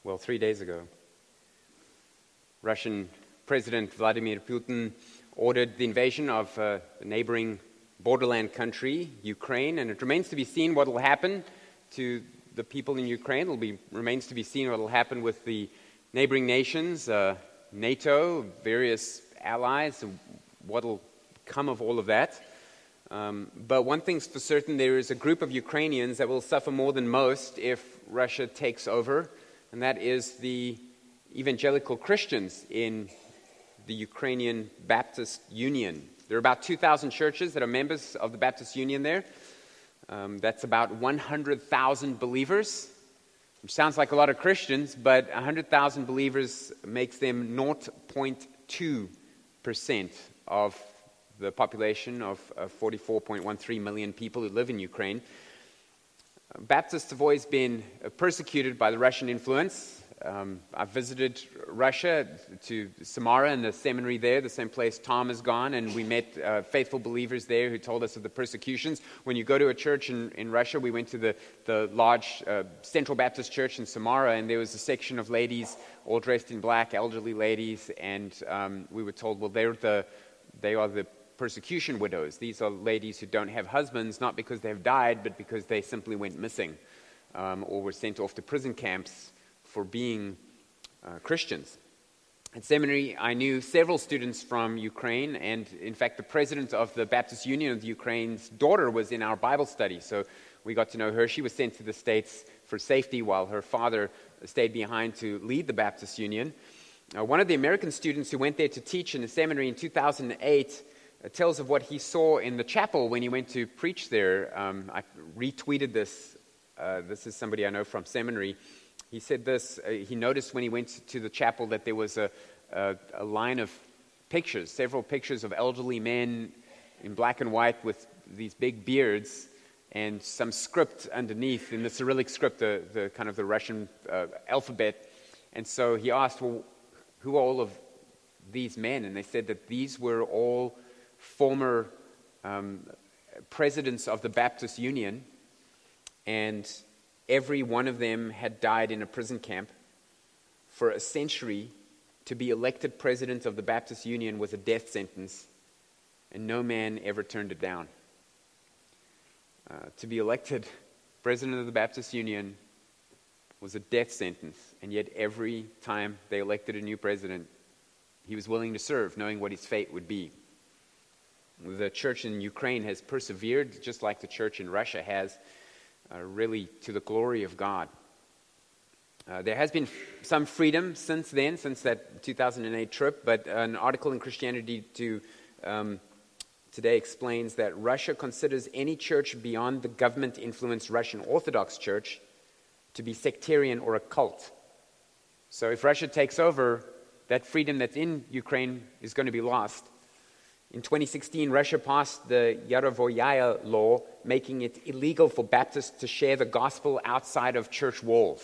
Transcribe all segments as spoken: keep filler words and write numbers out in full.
well, three days ago, Russian President Vladimir Putin ordered the invasion of uh, the neighboring borderland country, Ukraine, and it remains to be seen what will happen to the people in Ukraine. It be, remains to be seen what will happen with the neighboring nations, uh, NATO, various allies, what will come of all of that. Um, but one thing's for certain, there is a group of Ukrainians that will suffer more than most if Russia takes over, and that is the evangelical Christians in the Ukrainian Baptist Union. There are about two thousand churches that are members of the Baptist Union there. Um, that's about one hundred thousand believers, which sounds like a lot of Christians, but one hundred thousand believers makes them zero point two percent of the population of uh, forty-four point one three million people who live in Ukraine. Uh, Baptists have always been uh, persecuted by the Russian influence. Um, I've visited Russia to Samara and the seminary there, the same place Tom has gone, and we met uh, faithful believers there who told us of the persecutions. When you go to a church in, in Russia, we went to the, the large uh, Central Baptist Church in Samara, and there was a section of ladies all dressed in black, elderly ladies, and um, we were told, well, they're the, they are the persecution widows. These are ladies who don't have husbands, not because they've died, but because they simply went missing um, or were sent off to prison camps for being uh, Christians. At seminary, I knew several students from Ukraine, and in fact, the president of the Baptist Union of the Ukraine's daughter was in our Bible study, so we got to know her. She was sent to the States for safety while her father stayed behind to lead the Baptist Union. Uh, one of the American students who went there to teach in the seminary in two thousand eight uh, tells of what he saw in the chapel when he went to preach there. Um, I retweeted this. Uh, this is somebody I know from seminary. He said this, uh, he noticed when he went to the chapel that there was a, a, a line of pictures, several pictures of elderly men in black and white with these big beards and some script underneath in the Cyrillic script, the, the kind of the Russian uh, alphabet. And so he asked, well, who are all of these men? And they said that these were all former um, presidents of the Baptist Union, and every one of them had died in a prison camp. For a century, to be elected president of the Baptist Union was a death sentence, and no man ever turned it down. Uh, to be elected president of the Baptist Union was a death sentence, and yet every time they elected a new president, he was willing to serve, knowing what his fate would be. The church in Ukraine has persevered, just like the church in Russia has, Uh, really to the glory of God. Uh, there has been f- some freedom since then, since that two thousand eight trip, but an article in Christianity to, um, Today explains that Russia considers any church beyond the government-influenced Russian Orthodox Church to be sectarian or a cult. So if Russia takes over, that freedom that's in Ukraine is going to be lost. In twenty sixteen, Russia passed the Yarovoyaya law, making it illegal for Baptists to share the gospel outside of church walls.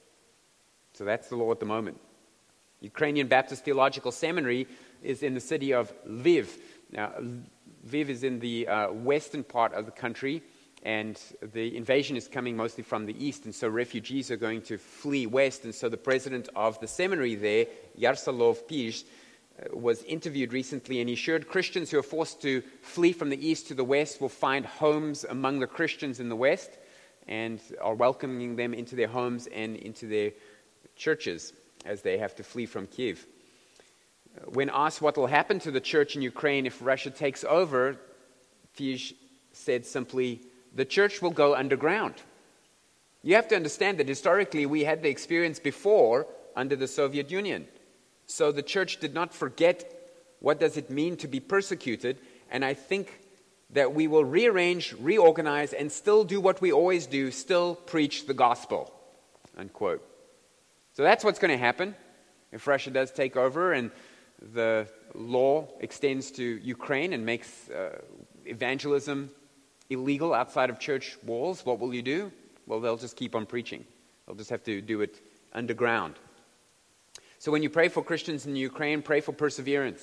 So that's the law at the moment. Ukrainian Baptist Theological Seminary is in the city of Lviv. Now, Lviv is in the uh, western part of the country, and the invasion is coming mostly from the east, and so refugees are going to flee west. And so the president of the seminary there, Yaroslavl Pizh, was interviewed recently, and he assured Christians who are forced to flee from the east to the west will find homes among the Christians in the west and are welcoming them into their homes and into their churches as they have to flee from Kiev. When asked what will happen to the church in Ukraine if Russia takes over, Pizh said simply, the church will go underground. You have to understand that historically we had the experience before under the Soviet Union. So the church did not forget what does it mean to be persecuted, and I think that we will rearrange, reorganize, and still do what we always do, still preach the gospel, unquote. So that's what's going to happen if Russia does take over and the law extends to Ukraine and makes uh, evangelism illegal outside of church walls. What will you do? Well, they'll just keep on preaching. They'll just have to do it underground. So when you pray for Christians in Ukraine, pray for perseverance.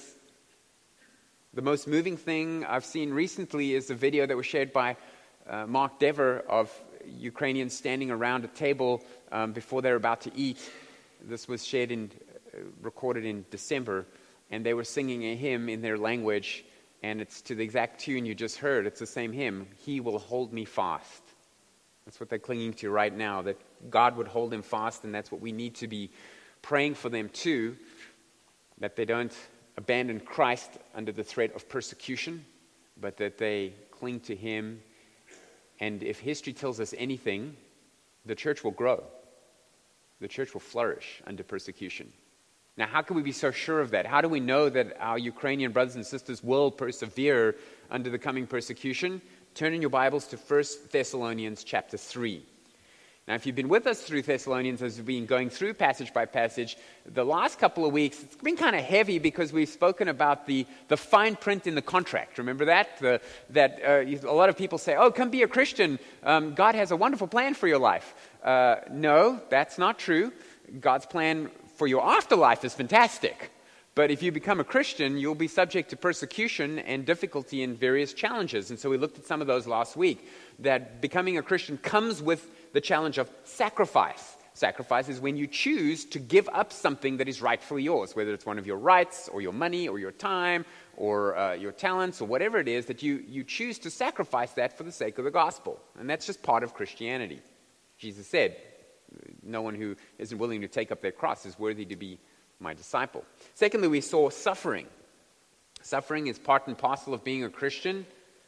The most moving thing I've seen recently is a video that was shared by uh, Mark Dever of Ukrainians standing around a table um, before they're about to eat. This was shared in, uh, recorded in December, and they were singing a hymn in their language, and it's to the exact tune you just heard. It's the same hymn, He Will Hold Me Fast. That's what they're clinging to right now, that God would hold them fast, and that's what we need to be praying for them too, that they don't abandon Christ under the threat of persecution, but that they cling to Him. And if history tells us anything, the church will grow. The church will flourish under persecution. Now, how can we be so sure of that? How do we know that our Ukrainian brothers and sisters will persevere under the coming persecution? Turn in your Bibles to First Thessalonians chapter three. Now, if you've been with us through Thessalonians as we've been going through passage by passage, the last couple of weeks, it's been kind of heavy because we've spoken about the, the fine print in the contract. Remember that? The, that uh, a lot of people say, oh, come be a Christian. Um, God has a wonderful plan for your life. Uh, no, that's not true. God's plan for your afterlife is fantastic. But if you become a Christian, you'll be subject to persecution and difficulty and various challenges. And so we looked at some of those last week, that becoming a Christian comes with the challenge of sacrifice. Sacrifice is when you choose to give up something that is rightfully yours, whether it's one of your rights or your money or your time or uh, your talents or whatever it is, that you, you choose to sacrifice that for the sake of the gospel. And that's just part of Christianity. Jesus said, no one who isn't willing to take up their cross is worthy to be my disciple. Secondly, we saw suffering. Suffering is part and parcel of being a Christian,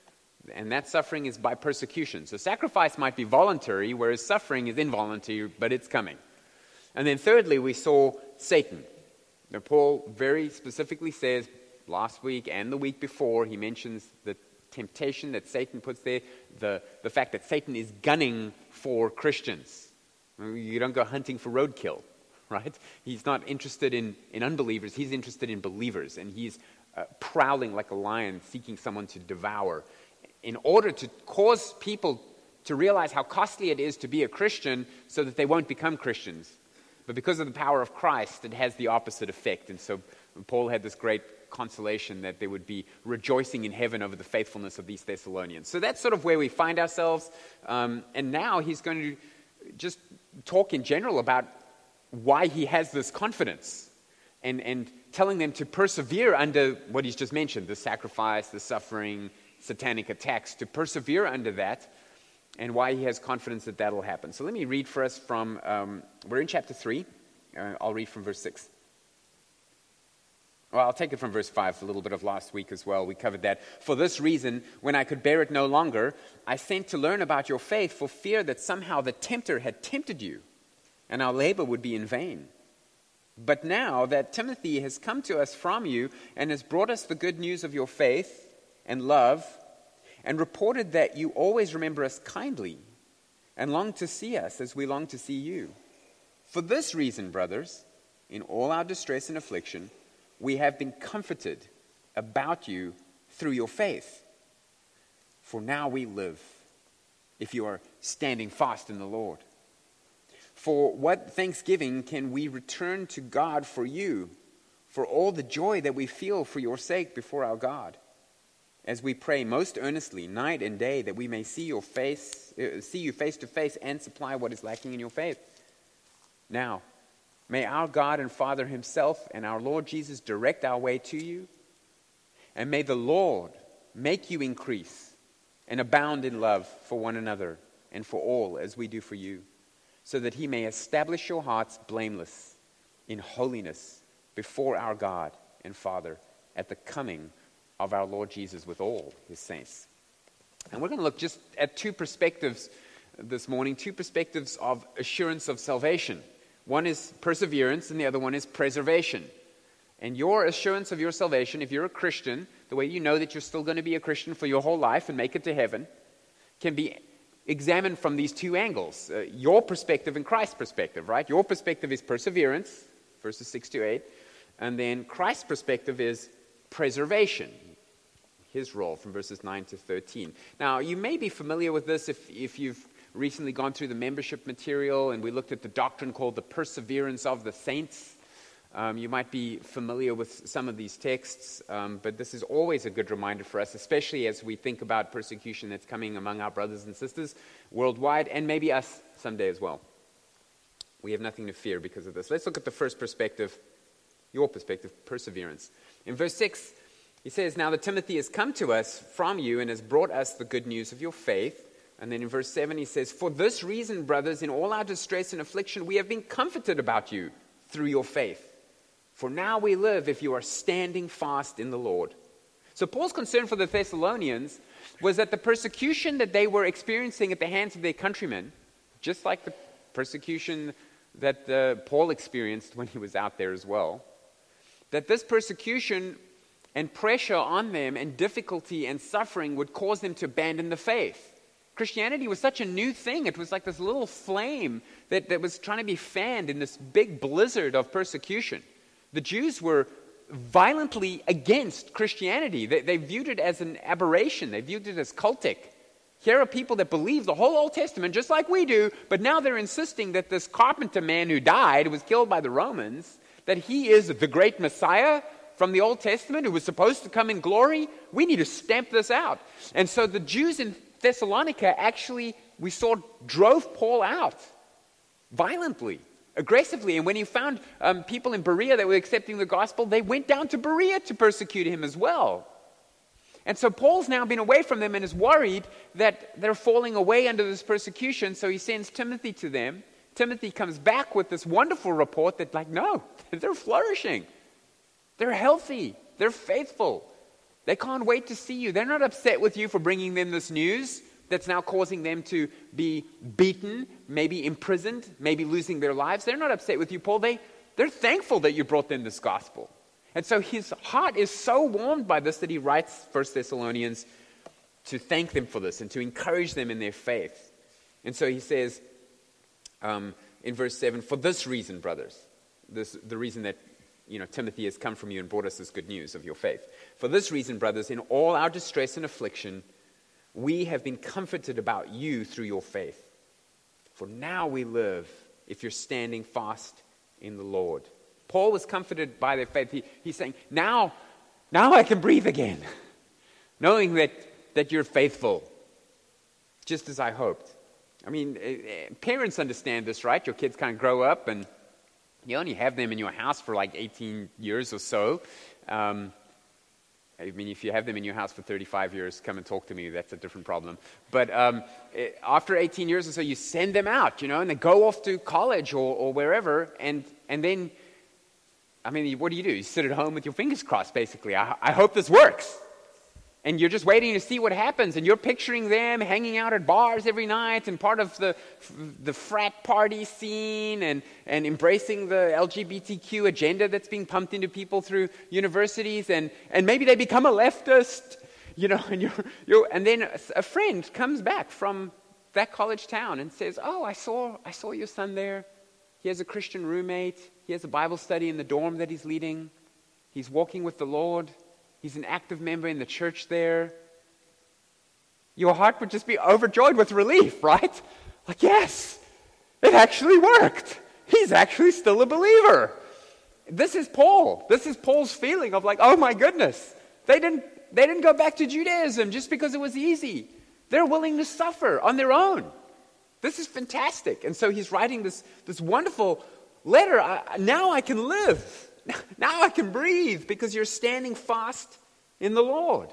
and that suffering is by persecution. So sacrifice might be voluntary, whereas suffering is involuntary, but it's coming. And then thirdly, we saw Satan. Now, Paul very specifically says, last week and the week before, he mentions the temptation that Satan puts there, the, the fact that Satan is gunning for Christians. You don't go hunting for roadkill, right? He's not interested in, in unbelievers. He's interested in believers, and he's uh, prowling like a lion, seeking someone to devour, in order to cause people to realize how costly it is to be a Christian so that they won't become Christians. But because of the power of Christ, it has the opposite effect. And so Paul had this great consolation that they would be rejoicing in heaven over the faithfulness of these Thessalonians. So that's sort of where we find ourselves. Um, and now he's going to just talk in general about why he has this confidence, and, and telling them to persevere under what he's just mentioned, the sacrifice, the suffering, satanic attacks, to persevere under that, and why he has confidence that that'll happen. So let me read for us from, um, we're in chapter three. Uh, I'll read from verse six. Well, I'll take it from verse five, a little bit of last week as well. We covered that. For this reason, when I could bear it no longer, I sent to learn about your faith, for fear that somehow the tempter had tempted you, and our labor would be in vain. But now that Timothy has come to us from you and has brought us the good news of your faith and love, and reported that you always remember us kindly and long to see us as we long to see you. For this reason, brothers, in all our distress and affliction, we have been comforted about you through your faith. For now we live, if you are standing fast in the Lord. For what thanksgiving can we return to God for you, for all the joy that we feel for your sake before our God, as we pray most earnestly night and day that we may see your face, uh, see you face to face, and supply what is lacking in your faith. Now, may our God and Father himself and our Lord Jesus direct our way to you, and may the Lord make you increase and abound in love for one another and for all, as we do for you, so that he may establish your hearts blameless in holiness before our God and Father at the coming of our Lord Jesus with all his saints. And we're going to look just at two perspectives this morning, two perspectives of assurance of salvation. One is perseverance and the other one is preservation. And your assurance of your salvation, if you're a Christian, the way you know that you're still going to be a Christian for your whole life and make it to heaven, can be examined from these two angles. Uh, your perspective and Christ's perspective, right? Your perspective is perseverance, verses six to eight. And then Christ's perspective is preservation, his role from verses nine to thirteen. Now, you may be familiar with this if, if you've recently gone through the membership material and we looked at the doctrine called the perseverance of the saints. Um, you might be familiar with some of these texts, um, but this is always a good reminder for us, especially as we think about persecution that's coming among our brothers and sisters worldwide, and maybe us someday as well. We have nothing to fear because of this. Let's look at the first perspective, your perspective, perseverance. In verse six, he says, now that Timothy has come to us from you and has brought us the good news of your faith. And then in verse seven, he says, for this reason, brothers, in all our distress and affliction, we have been comforted about you through your faith. For now we live if you are standing fast in the Lord. So Paul's concern for the Thessalonians was that the persecution that they were experiencing at the hands of their countrymen, just like the persecution that uh, Paul experienced when he was out there as well, that this persecution and pressure on them and difficulty and suffering would cause them to abandon the faith. Christianity was such a new thing. It was like this little flame that, that was trying to be fanned in this big blizzard of persecution. The Jews were violently against Christianity. They, they viewed it as an aberration. They viewed it as cultic. Here are people that believe the whole Old Testament just like we do, but now they're insisting that this carpenter man who died, was killed by the Romans, that he is the great Messiah from the Old Testament who was supposed to come in glory. We need to stamp this out. And so the Jews in Thessalonica actually, we saw, drove Paul out violently, aggressively. And when he found um, people in Berea that were accepting the gospel, they went down to Berea to persecute him as well. And so Paul's now been away from them and is worried that they're falling away under this persecution. So he sends Timothy to them. Timothy comes back with this wonderful report that, like, no, they're flourishing. They're healthy. They're faithful. They can't wait to see you. They're not upset with you for bringing them this news that's now causing them to be beaten, maybe imprisoned, maybe losing their lives. They're not upset with you, Paul. They, they're thankful that you brought them this gospel. And so his heart is so warmed by this that he writes First Thessalonians to thank them for this and to encourage them in their faith. And so he says um, in verse seven, for this reason, brothers, this the reason that you know Timothy has come from you and brought us this good news of your faith. For this reason, brothers, in all our distress and affliction, we have been comforted about you through your faith. For now we live if you're standing fast in the Lord. Paul was comforted by their faith. He, he's saying, now, now I can breathe again, knowing that, that you're faithful, just as I hoped. I mean, uh, parents understand this, right? Your kids kind of grow up and you only have them in your house for like eighteen years or so. Um, I mean, if you have them in your house for thirty-five years, come and talk to me. That's a different problem. But um, after eighteen years or so, you send them out, you know, and they go off to college or, or wherever. And, and then, I mean, what do you do? You sit at home with your fingers crossed, basically. I, I hope this works. And you're just waiting to see what happens. And you're picturing them hanging out at bars every night and part of the the frat party scene and, and embracing the L G B T Q agenda that's being pumped into people through universities. And, and maybe they become a leftist, you know. And, you're, you're, and then a friend comes back from that college town and says, oh, I saw, I saw your son there. He has a Christian roommate. He has a Bible study in the dorm that he's leading. He's walking with the Lord. He's an active member in the church there. Your heart would just be overjoyed with relief, right? Like, yes, it actually worked. He's actually still a believer. This is Paul. This is Paul's feeling of like, oh my goodness. They didn't, they didn't go back to Judaism just because it was easy. They're willing to suffer on their own. This is fantastic. And so he's writing this, this wonderful letter. I, now I can live. Now I can breathe because you're standing fast in the Lord.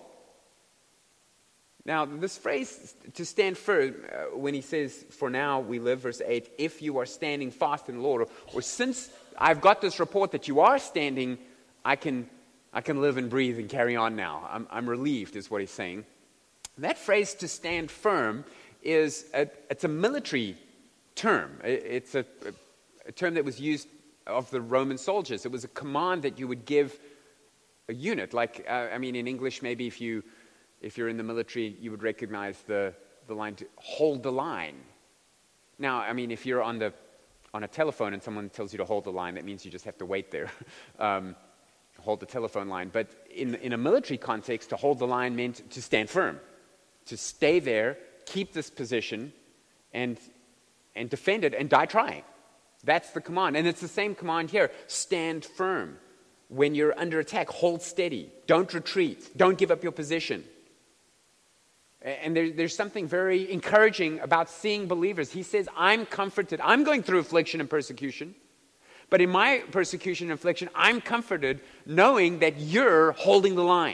Now, this phrase, to stand firm, uh, when he says, for now we live, verse eight, if you are standing fast in the Lord, or, or since I've got this report that you are standing, I can I can live and breathe and carry on now. I'm, I'm relieved, is what he's saying. That phrase, to stand firm, is a, it's a military term. It, it's a, a term that was used of the Roman soldiers. It was a command that you would give a unit. Like, uh, I mean, in English, maybe if, you, if you're in the military, you would recognize the, the line to hold the line. Now, I mean, if you're on, the, on a telephone and someone tells you to hold the line, that means you just have to wait there. um, hold the telephone line. But in, in a military context, to hold the line meant to stand firm, to stay there, keep this position, and, and defend it, and die trying. That's the command. And it's the same command here. Stand firm. When you're under attack, hold steady. Don't retreat. Don't give up your position. And there, there's something very encouraging about seeing believers. He says, I'm comforted. I'm going through affliction and persecution. But in my persecution and affliction, I'm comforted knowing that you're holding the line.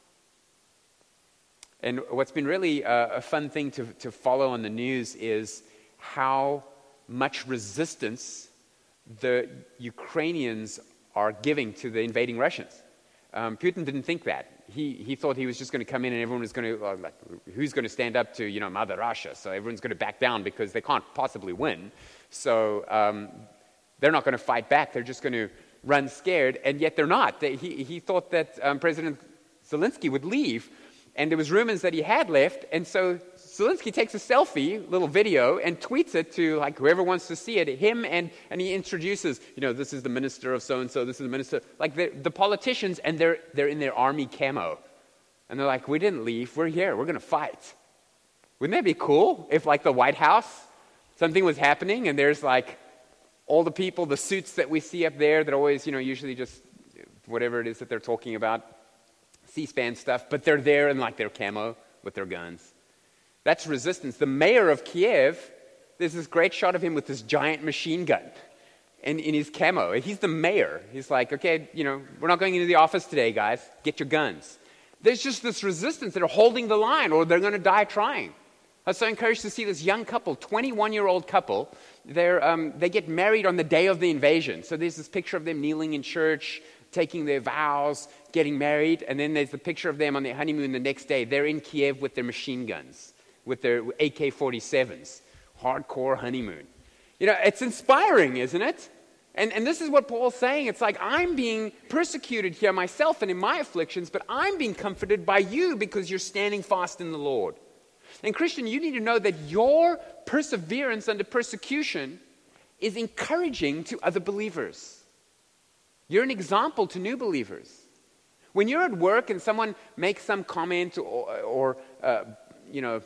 And what's been really a, a fun thing to, to follow on the news is how much resistance the Ukrainians are giving to the invading Russians. Um, Putin didn't think that. He he thought he was just going to come in and everyone was going to, uh, like, who's going to stand up to, you know, Mother Russia? So everyone's going to back down because they can't possibly win. So um, they're not going to fight back. They're just going to run scared. And yet they're not. They, he, he thought that um, President Zelensky would leave. And there was rumors that he had left. And so Zelensky takes a selfie, little video, and tweets it to, like, whoever wants to see it, him, and, and he introduces, you know, this is the minister of so-and-so, this is the minister, like the, the politicians, and they're, they're in their army camo. And they're like, we didn't leave, we're here, we're going to fight. Wouldn't that be cool if, like, the White House, something was happening, and there's, like, all the people, the suits that we see up there that always, you know, usually just whatever it is that they're talking about, C-SPAN stuff, but they're there in, like, their camo with their guns. That's resistance. The mayor of Kiev, there's this great shot of him with this giant machine gun in, in his camo. He's the mayor. He's like, okay, you know, we're not going into the office today, guys. Get your guns. There's just this resistance. They're holding the line or they're going to die trying. I was so encouraged to see this young couple, twenty-one-year-old couple. They're, um, they get married on the day of the invasion. So there's this picture of them kneeling in church, taking their vows, getting married. And then there's the picture of them on their honeymoon the next day. They're in Kiev with their machine guns, with their A K forty-sevens, hardcore honeymoon. You know, it's inspiring, isn't it? And, and this is what Paul's saying. It's like, I'm being persecuted here myself and in my afflictions, but I'm being comforted by you because you're standing fast in the Lord. And Christian, you need to know that your perseverance under persecution is encouraging to other believers. You're an example to new believers. When you're at work and someone makes some comment or, or uh, you know,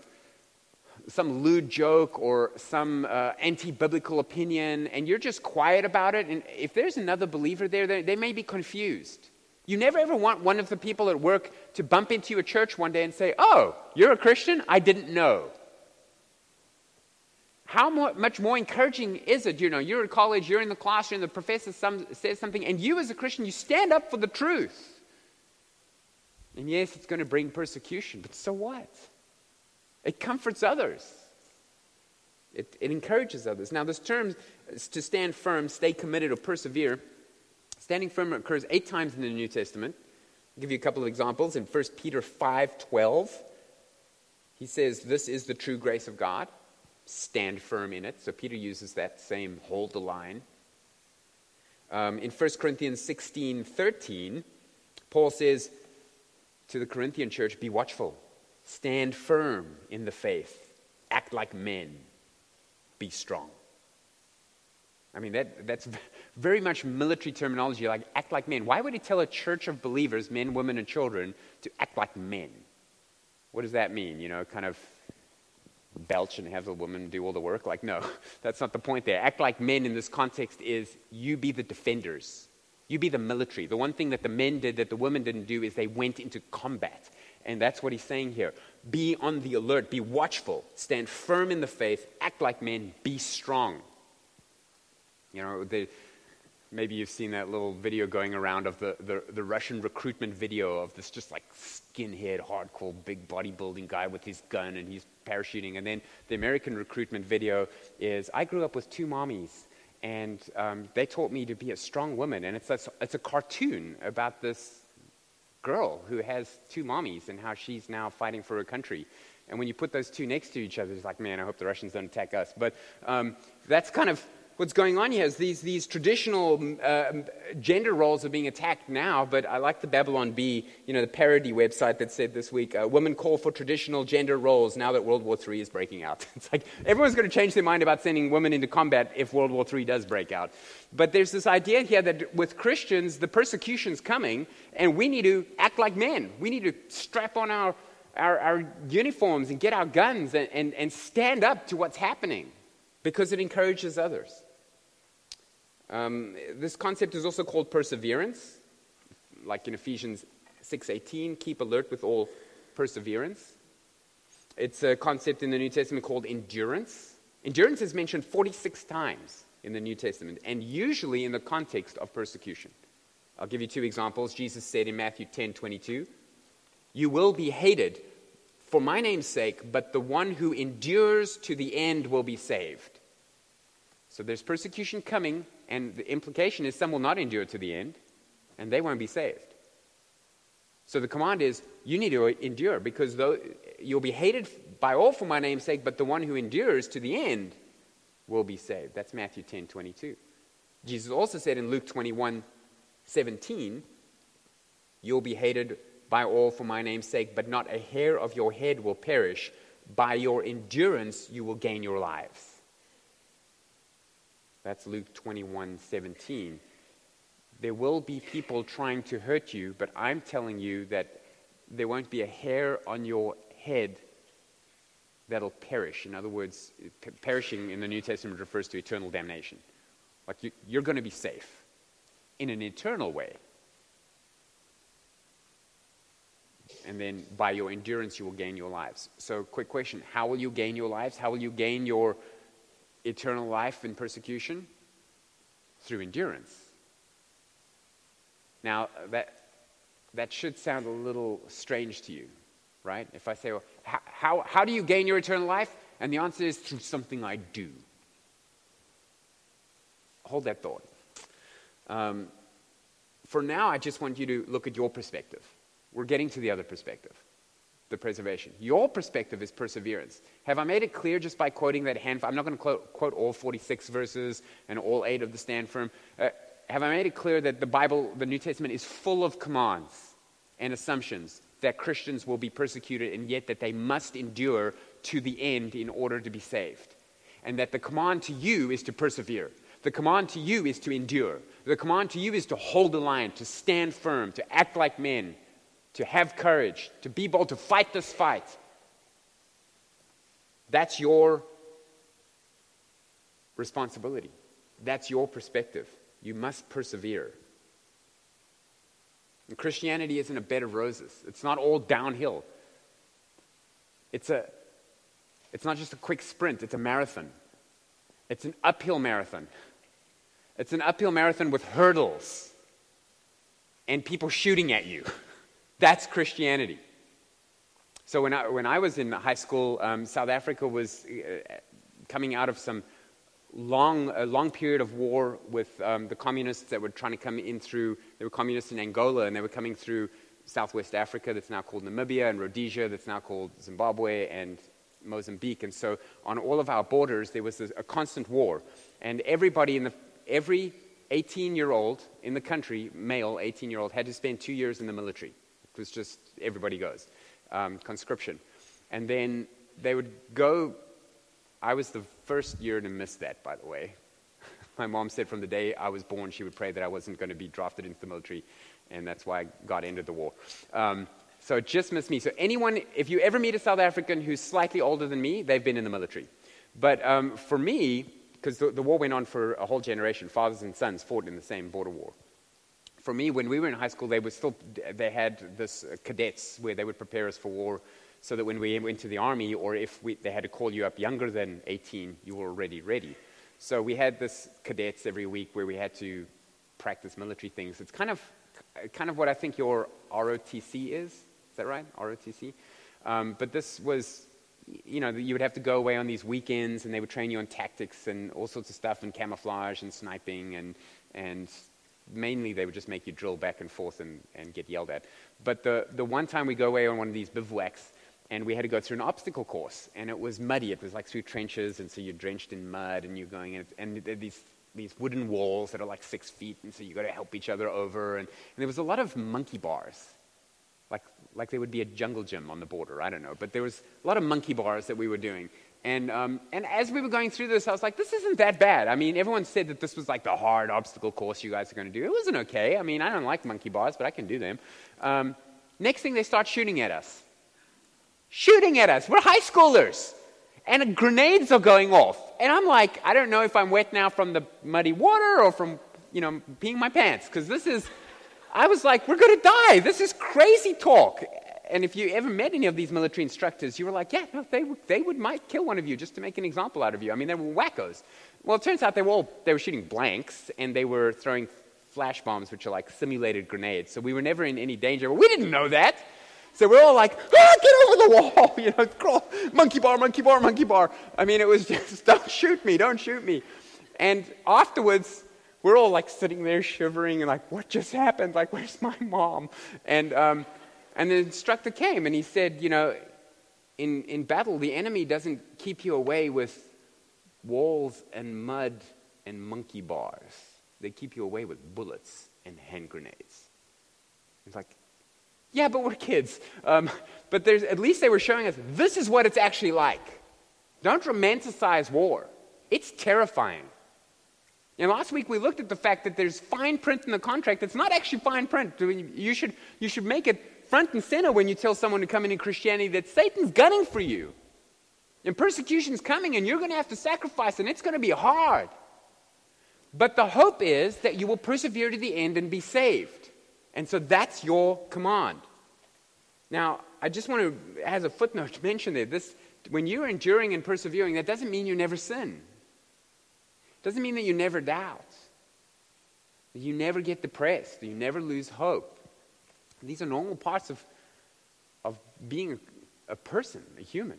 some lewd joke or some uh, anti-biblical opinion, and you're just quiet about it, and if there's another believer there, they, they may be confused. You never ever want one of the people at work to bump into your church one day and say, oh, you're a Christian? I didn't know. How more, much more encouraging is it? You know, you're in college, you're in the classroom, the professor some, says something, and you as a Christian, you stand up for the truth. And yes, it's going to bring persecution, but so what? It comforts others. It, it encourages others. Now, this term, to stand firm, stay committed, or persevere, standing firm occurs eight times in the New Testament. I'll give you a couple of examples. In First Peter five twelve, he says, this is the true grace of God. Stand firm in it. So Peter uses that same hold the line. Um, in First Corinthians sixteen thirteen, Paul says to the Corinthian church, be watchful. Stand firm in the faith. Act like men. Be strong. I mean, that that's very much military terminology, like act like men. Why would he tell a church of believers, men, women, and children, to act like men? What does that mean? You know, kind of belch and have the woman do all the work? Like, no, that's not the point there. Act like men in this context is you be the defenders. You be the military. The one thing that the men did that the women didn't do is they went into combat. And that's what he's saying here. Be on the alert. Be watchful. Stand firm in the faith. Act like men. Be strong. You know, the, maybe you've seen that little video going around of the, the, the Russian recruitment video of this just like skinhead, hardcore, big bodybuilding guy with his gun and he's parachuting. And then the American recruitment video is, I grew up with two mommies. And um, they taught me to be a strong woman. And it's a, it's a cartoon about this girl who has two mommies and how she's now fighting for her country. And when you put those two next to each other, it's like, man, I hope the Russians don't attack us. But um, that's kind of what's going on here is these, these traditional uh, gender roles are being attacked now, but I like the Babylon Bee, you know, the parody website that said this week, uh, women call for traditional gender roles now that World War Three is breaking out. It's like everyone's going to change their mind about sending women into combat if World War Three does break out. But there's this idea here that with Christians, the persecution's coming, and we need to act like men. We need to strap on our, our, our uniforms and get our guns and, and, and stand up to what's happening because it encourages others. Um, this concept is also called perseverance, like in Ephesians six eighteen, keep alert with all perseverance. It's a concept in the New Testament called endurance. Endurance is mentioned forty-six times in the New Testament, and usually in the context of persecution. I'll give you two examples. Jesus said in Matthew ten twenty-two, "You will be hated for my name's sake, but the one who endures to the end will be saved." So there's persecution coming, and the implication is some will not endure to the end, and they won't be saved. So the command is, you need to endure, because though you'll be hated by all for my name's sake, but the one who endures to the end will be saved. That's Matthew ten twenty-two. Jesus also said in Luke twenty-one seventeen, "You'll be hated by all for my name's sake, but not a hair of your head will perish. By your endurance you will gain your lives." That's Luke twenty-one seventeen. There will be people trying to hurt you, but I'm telling you that there won't be a hair on your head that'll perish. In other words, p- perishing in the New Testament refers to eternal damnation. Like you, you're going to be safe in an eternal way. And then by your endurance, you will gain your lives. So quick question, how will you gain your lives? How will you gain your eternal life in persecution? Through endurance. Now, that that should sound a little strange to you, right? If I say, well, how, how, how do you gain your eternal life? And the answer is through something I do. Hold that thought. Um, for now, I just want you to look at your perspective. We're getting to the other perspective, the preservation. Your perspective is perseverance. Have I made it clear just by quoting that handful? I'm not going to quote, quote all forty-six verses and all eight of the Stand Firm. Uh, have I made it clear that the Bible, the New Testament, is full of commands and assumptions that Christians will be persecuted, and yet that they must endure to the end in order to be saved? And that the command to you is to persevere. The command to you is to endure. The command to you is to hold the line, to stand firm, to act like men, to have courage, to be bold, to fight this fight. That's your responsibility. That's your perspective. You must persevere. And Christianity isn't a bed of roses. It's not all downhill. It's a, it's not just a quick sprint. It's a marathon. It's an uphill marathon. It's an uphill marathon with hurdles and people shooting at you. That's Christianity. So when I when I was in high school, um, South Africa was uh, coming out of some long a long period of war with um, the communists that were trying to come in through. They were communists in Angola, and they were coming through Southwest Africa, that's now called Namibia, and Rhodesia, that's now called Zimbabwe, and Mozambique. And so on all of our borders, there was a, a constant war, and everybody in the every eighteen-year-old in the country, male eighteen-year-old, had to spend two years in the military. It was just, everybody goes, um, conscription. And then they would go, I was the first year to miss that, by the way. My mom said from the day I was born, she would pray that I wasn't going to be drafted into the military, and that's why God ended the war. Um, so it just missed me. So anyone, if you ever meet a South African who's slightly older than me, they've been in the military. But um, for me, because the, the war went on for a whole generation, fathers and sons fought in the same border war. For me, when we were in high school, they were still they had this uh, cadets where they would prepare us for war, so that when we went to the army, or if we, they had to call you up younger than eighteen, you were already ready. So we had this cadets every week where we had to practice military things. It's kind of kind of what I think your R O T C is. Is that right? R O T C. Um, but this was, you know, you would have to go away on these weekends, and they would train you on tactics and all sorts of stuff, and camouflage and sniping, and and mainly they would just make you drill back and forth and, and get yelled at. But the, the one time we go away on one of these bivouacs, and we had to go through an obstacle course, and it was muddy. It was like through trenches, and so you're drenched in mud, and you're going in, and there are these these wooden walls that are like six feet, and so you got to help each other over. And, and there was a lot of monkey bars, like like there would be a jungle gym on the border. I don't know, but there was a lot of monkey bars that we were doing. And um, and as we were going through this, I was like, this isn't that bad. I mean, everyone said that this was like the hard obstacle course you guys are going to do. It wasn't okay. I mean, I don't like monkey bars, but I can do them. Um, next thing, they start shooting at us. Shooting at us. We're high schoolers. And grenades are going off. And I'm like, I don't know if I'm wet now from the muddy water or from, you know, peeing my pants. Because this is, I was like, we're going to die. This is crazy talk. and if you ever met any of these military instructors, you were like, yeah, no, they, would- they would might kill one of you just to make an example out of you. I mean, they were wackos. Well, it turns out they were all, they were shooting blanks, and they were throwing flash bombs, which are like simulated grenades. So we were never in any danger. But we didn't know that. So we're all like, ah, get over the wall, you know, crawl, monkey bar, monkey bar, monkey bar. I mean, it was just, don't shoot me, don't shoot me. And afterwards, we're all like sitting there shivering and like, what just happened? Like, where's my mom? And um, and the instructor came and he said, you know, in, in battle, the enemy doesn't keep you away with walls and mud and monkey bars. They keep you away with bullets and hand grenades. It's like, yeah, but we're kids. Um, but there's, at least they were showing us, this is what it's actually like. Don't romanticize war. It's terrifying. And last week we looked at the fact that there's fine print in the contract that's not actually fine print. You should, you should make it front and center when you tell someone to come into Christianity that Satan's gunning for you. And persecution's coming and you're going to have to sacrifice and it's going to be hard. But the hope is that you will persevere to the end and be saved. And so that's your command. Now, I just want to, as a footnote, mention there, this, when you're enduring and persevering, that doesn't mean you never sin. Doesn't mean that you never doubt, that you never get depressed, that you never lose hope. These are normal parts of, of being a, a person, a human.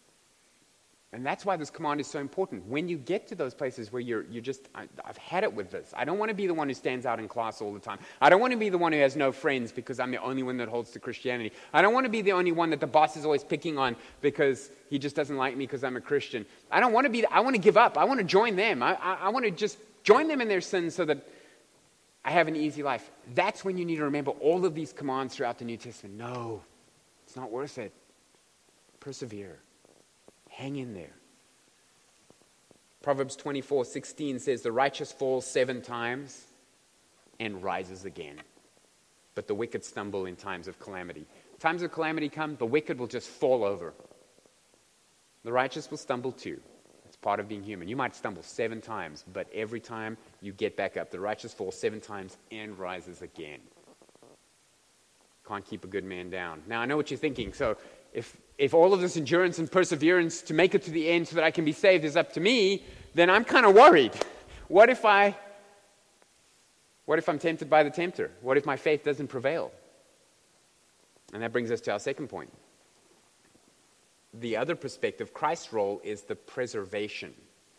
And that's why this command is so important. When you get to those places where you're, you're just, I, I've had it with this. I don't want to be the one who stands out in class all the time. I don't want to be the one who has no friends because I'm the only one that holds to Christianity. I don't want to be the only one that the boss is always picking on because he just doesn't like me because I'm a Christian. I don't want to be, I want to give up. I want to join them. I, I, I want to just join them in their sins so that I have an easy life. That's when you need to remember all of these commands throughout the New Testament. No, it's not worth it. Persevere. Hang in there. Proverbs twenty-four sixteen says, the righteous falls seven times and rises again. But the wicked stumble in times of calamity. Times of calamity come, the wicked will just fall over. The righteous will stumble too. It's part of being human. You might stumble seven times, but every time you get back up, the righteous falls seven times and rises again. Can't keep a good man down. Now, I know what you're thinking. So if if all of this endurance and perseverance to make it to the end so that I can be saved is up to me, then I'm kind of worried. What if I, what if I'm tempted by the tempter? What if my faith doesn't prevail? And that brings us to our second point. The other perspective, Christ's role, is the preservation.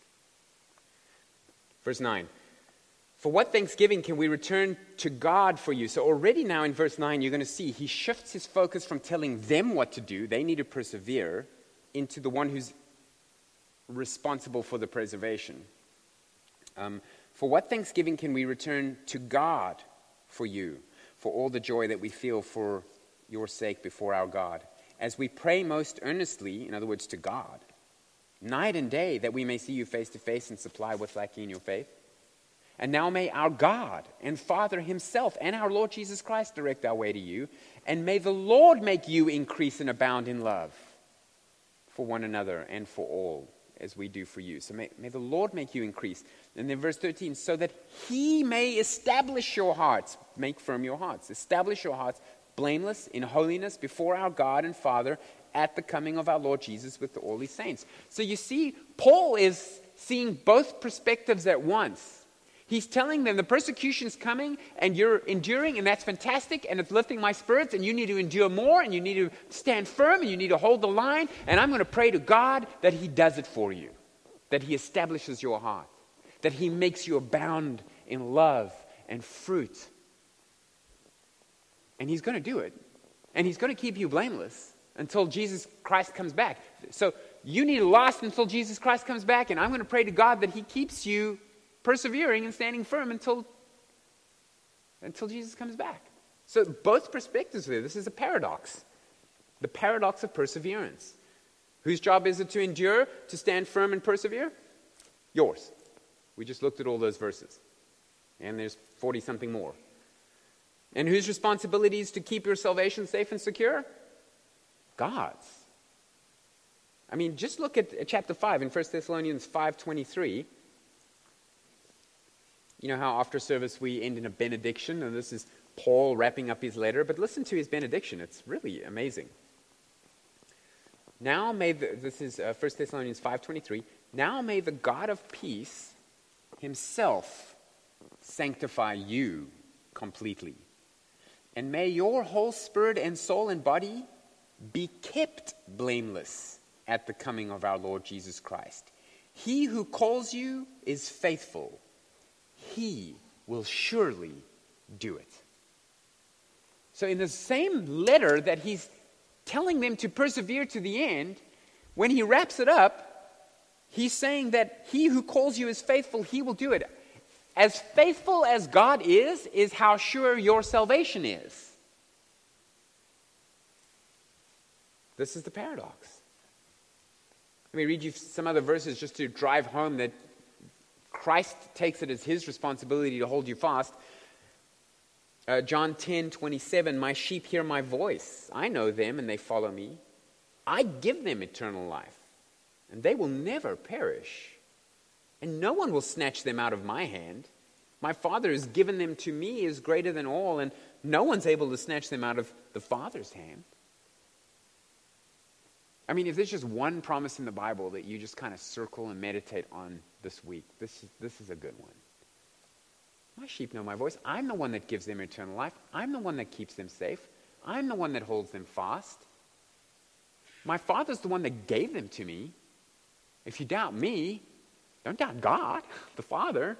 Verse nine. For what thanksgiving can we return to God for you? So already now in verse nine, you're going to see he shifts his focus from telling them what to do, they need to persevere, into the one who's responsible for the preservation. Um, for what thanksgiving can we return to God for you, for all the joy that we feel for your sake before our God, as we pray most earnestly, in other words, to God, night and day, that we may see you face to face and supply what's lacking in your faith? And now may our God and Father himself and our Lord Jesus Christ direct our way to you. And may the Lord make you increase and abound in love for one another and for all, as we do for you. So may, may the Lord make you increase. And then verse thirteen, so that he may establish your hearts, make firm your hearts, establish your hearts blameless in holiness before our God and Father at the coming of our Lord Jesus with all his saints. So you see, Paul is seeing both perspectives at once. He's telling them the persecution's coming and you're enduring, and that's fantastic, and it's lifting my spirits, and you need to endure more, and you need to stand firm, and you need to hold the line, and I'm going to pray to God that he does it for you, that he establishes your heart, that he makes you abound in love and fruit. And he's going to do it, and he's going to keep you blameless until Jesus Christ comes back. So you need to last until Jesus Christ comes back, and I'm going to pray to God that he keeps you persevering and standing firm until, until Jesus comes back. So both perspectives there. This is a paradox. The paradox of perseverance. Whose job is it to endure, to stand firm and persevere? Yours. We just looked at all those verses. And there's forty-something more. And whose responsibility is to keep your salvation safe and secure? God's. I mean, just look at chapter five in First Thessalonians five twenty-three. You know how after service we end in a benediction, and this is Paul wrapping up his letter, but listen to his benediction. It's really amazing. Now may the, this is uh, First Thessalonians five twenty-three. Now may the God of peace himself sanctify you completely. And may your whole spirit and soul and body be kept blameless at the coming of our Lord Jesus Christ. He who calls you is faithful. He will surely do it. So in the same letter that he's telling them to persevere to the end, when he wraps it up, he's saying that he who calls you is faithful, he will do it. As faithful as God is, is how sure your salvation is. This is the paradox. Let me read you some other verses just to drive home that Christ takes it as his responsibility to hold you fast. Uh, John ten twenty-seven, my sheep hear my voice. I know them and they follow me. I give them eternal life, and they will never perish. And no one will snatch them out of my hand. My Father has given them to me is greater than all, and no one's able to snatch them out of the Father's hand. I mean, if there's just one promise in the Bible that you just kind of circle and meditate on this week, this is, this is a good one. My sheep know my voice. I'm the one that gives them eternal life. I'm the one that keeps them safe. I'm the one that holds them fast. My Father's the one that gave them to me. If you doubt me, don't doubt God, the Father.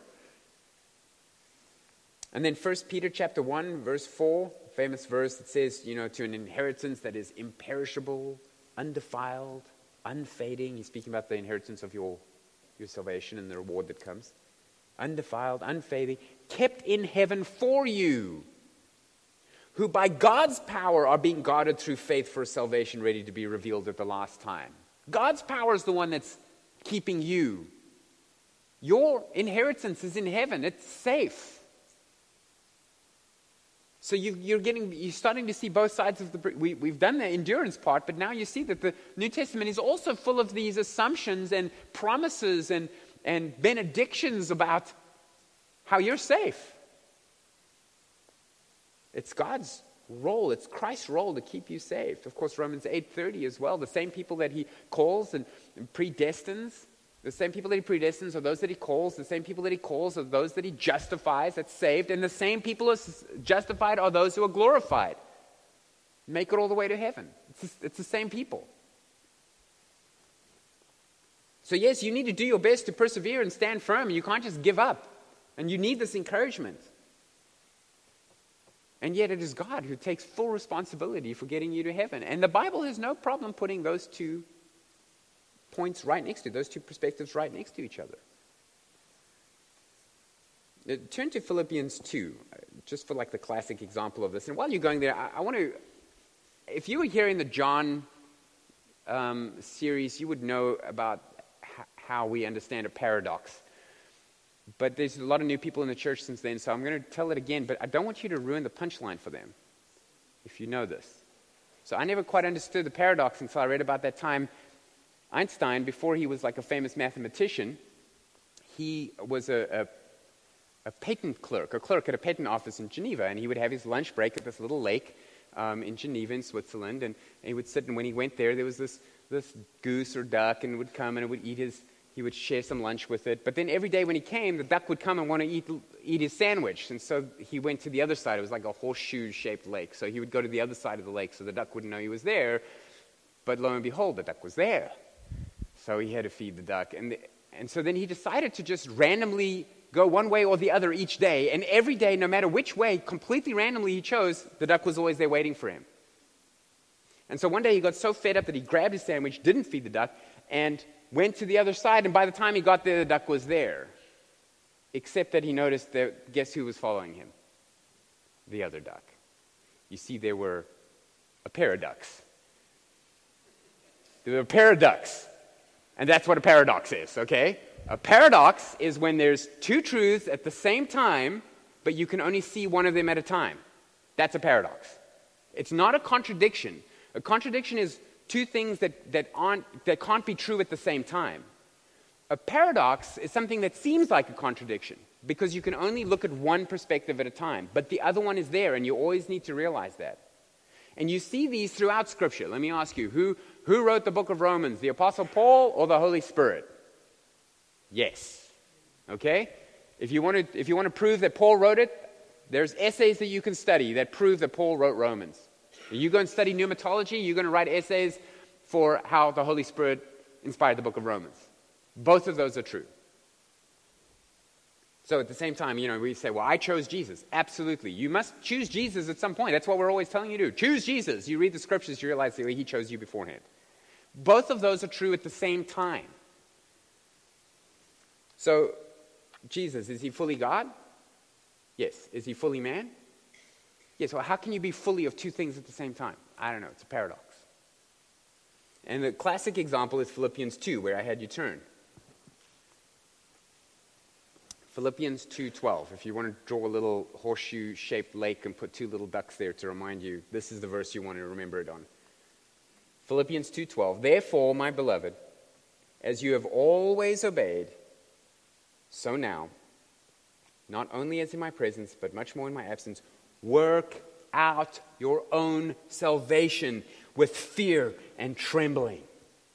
And then First Peter chapter one, verse four, famous verse that says, you know, to an inheritance that is imperishable, undefiled, unfading. He's speaking about the inheritance of your, your salvation and the reward that comes. Undefiled, unfading, kept in heaven for you, who by God's power are being guarded through faith for salvation ready to be revealed at the last time. God's power is the one that's keeping you. Your inheritance is in heaven. It's safe. So you, you're getting, you're starting to see both sides of the. We, we've done the endurance part, but now you see that the New Testament is also full of these assumptions and promises and and benedictions about how you're safe. It's God's role. It's Christ's role to keep you safe. Of course, Romans eight thirty as well. The same people that he calls and predestines. The same people that he predestines are those that he calls. The same people that he calls are those that he justifies, that's saved. And the same people who are justified are those who are glorified. Make it all the way to heaven. It's, it's the same people. So yes, you need to do your best to persevere and stand firm. You can't just give up. And you need this encouragement. And yet it is God who takes full responsibility for getting you to heaven. And the Bible has no problem putting those two points right next to, those two perspectives right next to each other. Uh, turn to Philippians two, uh, just for like the classic example of this. And while you're going there, I, I want to, if you were hearing the John um, series, you would know about h- how we understand a paradox. But there's a lot of new people in the church since then, so I'm going to tell it again, but I don't want you to ruin the punchline for them, if you know this. So I never quite understood the paradox until I read about that time Einstein, before he was like a famous mathematician, he was a, a, a patent clerk, a clerk at a patent office in Geneva, and he would have his lunch break at this little lake um, in Geneva in Switzerland, and, and he would sit, and when he went there, there was this, this goose or duck, and it would come and it would eat his, he would share some lunch with it, but then every day when he came, the duck would come and want to eat, eat his sandwich, and so he went to the other side. It was like a horseshoe-shaped lake, so he would go to the other side of the lake so the duck wouldn't know he was there, but lo and behold, the duck was there. So he had to feed the duck. And, the, and so then he decided to just randomly go one way or the other each day. And every day, no matter which way, completely randomly he chose, the duck was always there waiting for him. And so one day he got so fed up that he grabbed his sandwich, didn't feed the duck, and went to the other side. And by the time he got there, the duck was there. Except that he noticed that, guess who was following him? The other duck. You see, there were a pair of ducks. There were a pair of ducks. And that's what a paradox is, okay? A paradox is when there's two truths at the same time, but you can only see one of them at a time. That's a paradox. It's not a contradiction. A contradiction is two things that, that aren't that can't be true at the same time. A paradox is something that seems like a contradiction. because you can only look at one perspective at a time. But the other one is there, and you always need to realize that. And you see these throughout Scripture. Let me ask you, who, who wrote the book of Romans, the Apostle Paul or the Holy Spirit? Yes. Okay? If you want to, if you want to prove that Paul wrote it, there's essays that you can study that prove that Paul wrote Romans. You go and study pneumatology, you're going to write essays for how the Holy Spirit inspired the book of Romans. Both of those are true. So at the same time, you know, we say, well, I chose Jesus. Absolutely. You must choose Jesus at some point. That's what we're always telling you to do. Choose Jesus. You read the scriptures, you realize that he chose you beforehand. Both of those are true at the same time. So, Jesus, is he fully God? Yes. Is he fully man? Yes. Well, how can you be fully of two things at the same time? I don't know. It's a paradox. And the classic example is Philippians two, where I had you turn. Philippians two twelve. If you want to draw a little horseshoe-shaped lake and put two little ducks there to remind you, this is the verse you want to remember it on. Philippians two twelve. Therefore, my beloved, as you have always obeyed, so now, not only as in my presence, but much more in my absence, work out your own salvation with fear and trembling.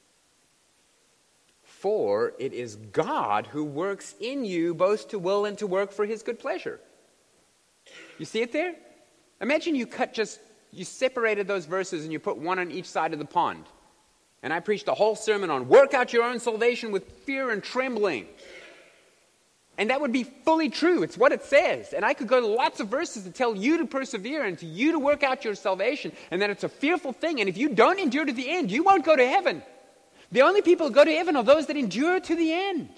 For it is God who works in you both to will and to work for his good pleasure. You see it there? Imagine you cut just, you separated those verses and you put one on each side of the pond. And I preached a whole sermon on work out your own salvation with fear and trembling. And that would be fully true. It's what it says. And I could go to lots of verses to tell you to persevere and to you to work out your salvation. And that it's a fearful thing. And if you don't endure to the end, you won't go to heaven. The only people who go to heaven are those that endure to the end.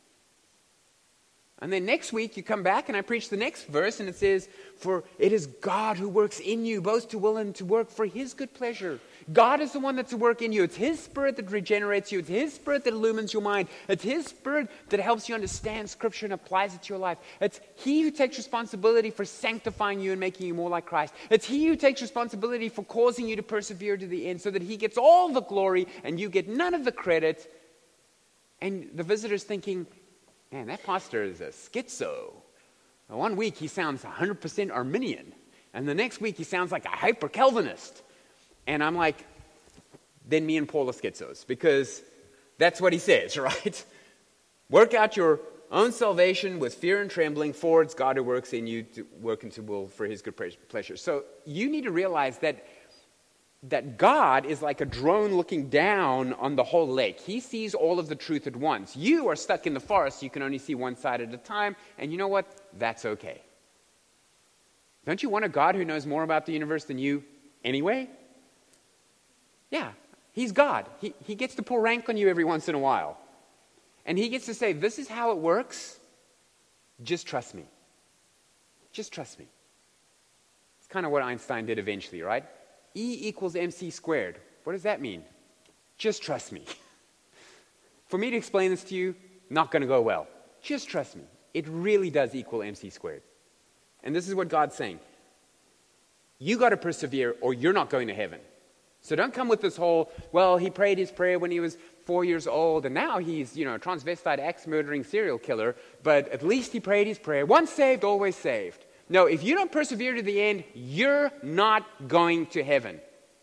And then next week you come back and I preach the next verse and it says, for it is God who works in you both to will and to work for his good pleasure. God is the one that's at work in you. It's his Spirit that regenerates you. It's his Spirit that illumines your mind. It's his Spirit that helps you understand Scripture and applies it to your life. It's he who takes responsibility for sanctifying you and making you more like Christ. It's he who takes responsibility for causing you to persevere to the end so that he gets all the glory and you get none of the credit. And the visitor's thinking, man, that pastor is a schizo. One week he sounds one hundred percent Arminian, and the next week he sounds like a hyper-Calvinist. And I'm like, then me and Paul are schizos, because that's what he says, right? Work out your own salvation with fear and trembling, for it's God who works in you to work into will for his good pleasure. So you need to realize that that God is like a drone looking down on the whole lake. He sees all of the truth at once. You are stuck in the forest. You can only see one side at a time. And you know what? That's okay. Don't you want a God who knows more about the universe than you anyway? Yeah, he's God. He, he gets to pull rank on you every once in a while. And he gets to say, this is how it works. Just trust me. Just trust me. It's kind of what Einstein did eventually, right? E equals mc squared. What does that mean? Just trust me. For me to explain this to you, not going to go well. Just trust me. It really does equal mc squared. And this is what God's saying. You got to persevere or you're not going to heaven. So don't come with this whole, well, he prayed his prayer when he was four years old, and now he's, you know, a transvestite, axe-murdering serial killer, but at least he prayed his prayer. Once saved, always saved. No, if you don't persevere to the end, you're not going to heaven.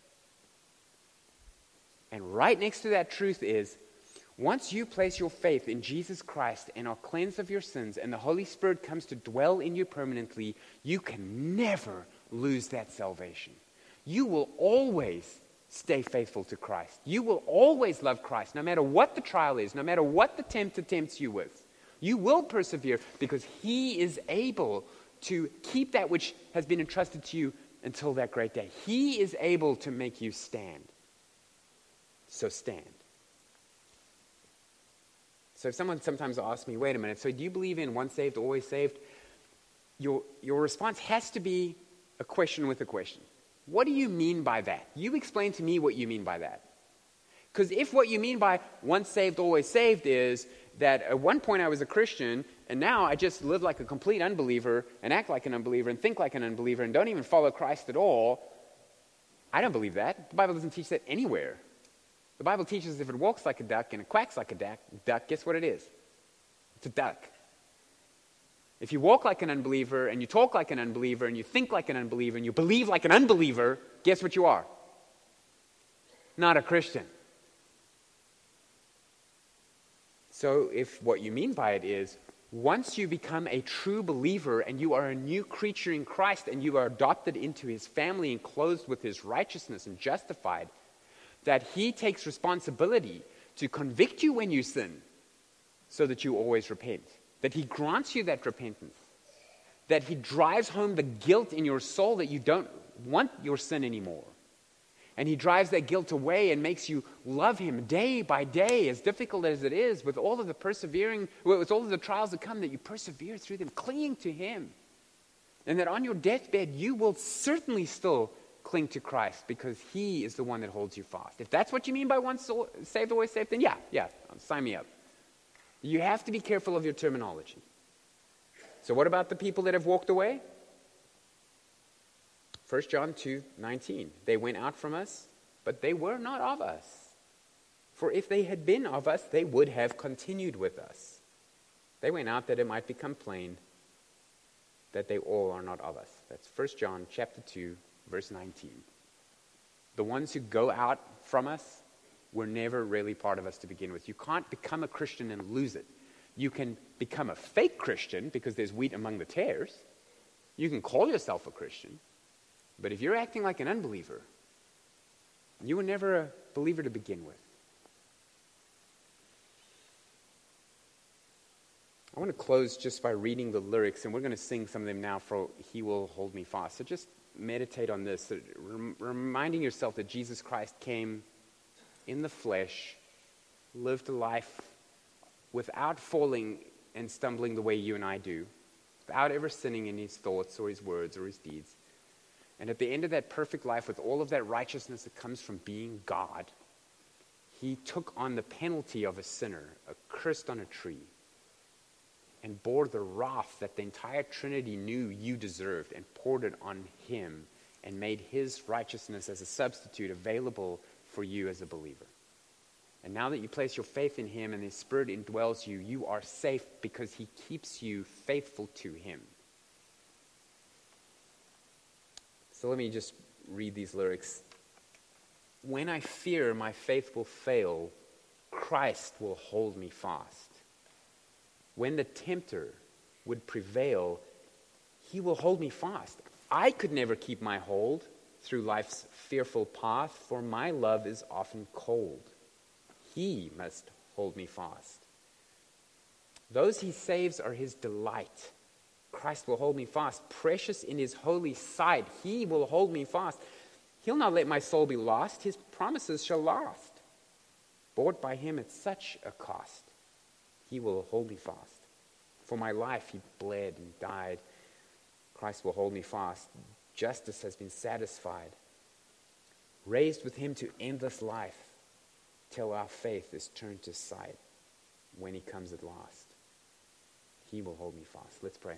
And right next to that truth is, once you place your faith in Jesus Christ and are cleansed of your sins, and the Holy Spirit comes to dwell in you permanently, you can never lose that salvation. You will always stay faithful to Christ. You will always love Christ, no matter what the trial is, no matter what the tempter tempts you with. You will persevere because he is able to keep that which has been entrusted to you until that great day. He is able to make you stand. So stand. So if someone sometimes asks me, wait a minute, so do you believe in once saved, always saved? Your, your response has to be a question with a question. What do you mean by that? You explain to me what you mean by that. Because if what you mean by once saved, always saved is that at one point I was a Christian and now I just live like a complete unbeliever and act like an unbeliever and think like an unbeliever and don't even follow Christ at all, I don't believe that. The Bible doesn't teach that anywhere. The Bible teaches if it walks like a duck and it quacks like a duck, duck, guess what it is? It's a duck. If you walk like an unbeliever and you talk like an unbeliever and you think like an unbeliever and you believe like an unbeliever, guess what you are? Not a Christian. So if what you mean by it is, once you become a true believer and you are a new creature in Christ and you are adopted into his family and clothed with his righteousness and justified, that he takes responsibility to convict you when you sin so that you always repent. That he grants you that repentance. That he drives home the guilt in your soul that you don't want your sin anymore. And he drives that guilt away and makes you love him day by day, as difficult as it is, with all of the persevering, with all of the trials that come, that you persevere through them, clinging to him. And that on your deathbed, you will certainly still cling to Christ because he is the one that holds you fast. If that's what you mean by once saved, always saved, then yeah, yeah, sign me up. You have to be careful of your terminology. So what about the people that have walked away? First John two nineteen. They went out from us, but they were not of us. For if they had been of us, they would have continued with us. They went out that it might become plain that they all are not of us. That's First John chapter two, verse nineteen. The ones who go out from us were never really part of us to begin with. You can't become a Christian and lose it. You can become a fake Christian because there's wheat among the tares. You can call yourself a Christian. But if you're acting like an unbeliever, you were never a believer to begin with. I want to close just by reading the lyrics, and we're going to sing some of them now for He Will Hold Me Fast. So just meditate on this, rem- reminding yourself that Jesus Christ came in the flesh, lived a life without falling and stumbling the way you and I do, without ever sinning in his thoughts or his words or his deeds. And at the end of that perfect life, with all of that righteousness that comes from being God, he took on the penalty of a sinner, accursed on a tree, and bore the wrath that the entire Trinity knew you deserved and poured it on him and made his righteousness as a substitute available for you as a believer. And now that you place your faith in him and his Spirit indwells you, you are safe because he keeps you faithful to him. So let me just read these lyrics. When I fear my faith will fail, Christ will hold me fast. When the tempter would prevail, he will hold me fast. I could never keep my hold through life's fearful path, for my love is often cold. He must hold me fast. Those he saves are his delight. Christ will hold me fast. Precious in his holy sight, he will hold me fast. He'll not let my soul be lost. His promises shall last. Bought by him at such a cost, he will hold me fast. For my life he bled and died. Christ will hold me fast. Justice has been satisfied. Raised with him to endless life, till our faith is turned to sight when he comes at last. He will hold me fast. Let's pray.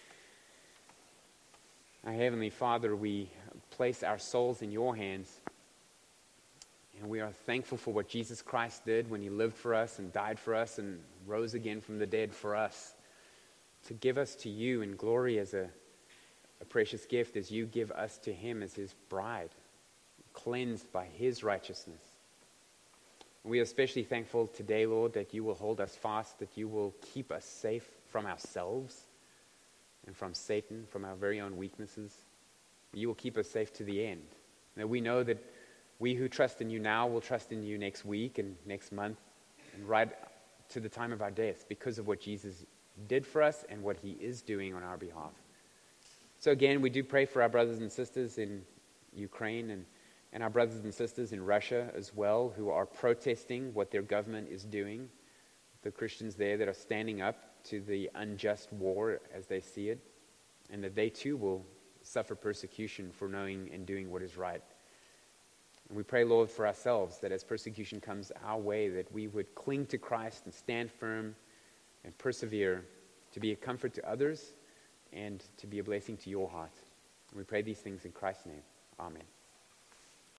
Our Heavenly Father, we place our souls in your hands. And we are thankful for what Jesus Christ did when he lived for us and died for us and rose again from the dead for us. To give us to you in glory as a, a precious gift, as you give us to him as his bride, cleansed by his righteousness. We are especially thankful today, Lord, that you will hold us fast, that you will keep us safe from ourselves and from Satan, from our very own weaknesses. You will keep us safe to the end. That we know that we who trust in you now will trust in you next week and next month and right to the time of our death because of what Jesus did for us and what he is doing on our behalf. So again, we do pray for our brothers and sisters in Ukraine and, and our brothers and sisters in Russia as well, who are protesting what their government is doing. The Christians there that are standing up to the unjust war as they see it, and that they too will suffer persecution for knowing and doing what is right. And we pray, Lord, for ourselves, that as persecution comes our way, that we would cling to Christ and stand firm and persevere to be a comfort to others and to be a blessing to your heart. And we pray these things in Christ's name. Amen.